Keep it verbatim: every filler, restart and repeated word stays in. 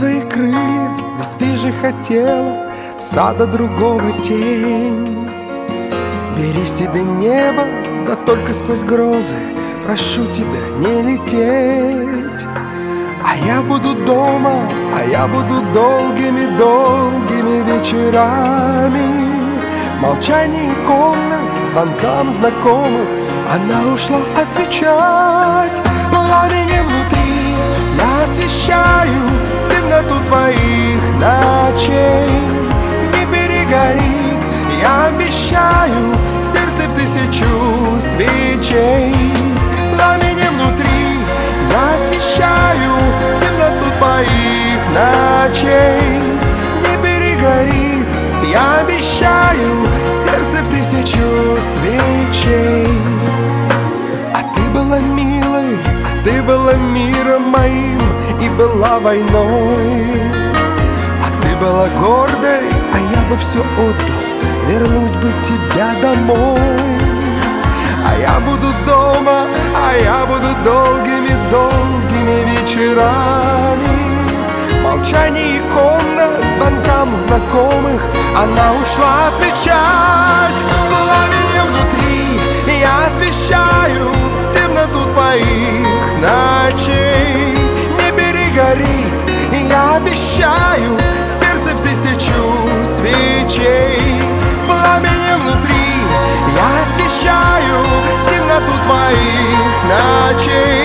свои крылья, но ты же хотела сада другого тень. Бери себе небо, да только сквозь грозы, прошу тебя не лететь. А я буду дома, а я буду долгими-долгими вечерами. Молчание комнат, звонкам знакомых она ушла отвечать. Пламенем внутри я освещаю темноту твоих ночей. Не перегорит, я обещаю, сердце в тысячу свечей. Пламенем внутри я освещаю темноту твоих ночей. Не перегорит, я обещаю, сердце в тысячу свечей. А ты была милой, а ты была миром моим и была войной. А ты была гордой, а я бы все отдал, вернуть бы тебя домой. А я буду дома, а я буду долгими-долгими вечерами. Молчание комнат, звонкам знакомых она ушла отвечать. Пламенем внутри я освещаю темноту твоих ночей. Не перегорит, я обещаю, сердце в тысячу свечей. Пламенем внутри я освещаю темноту твоих ночей.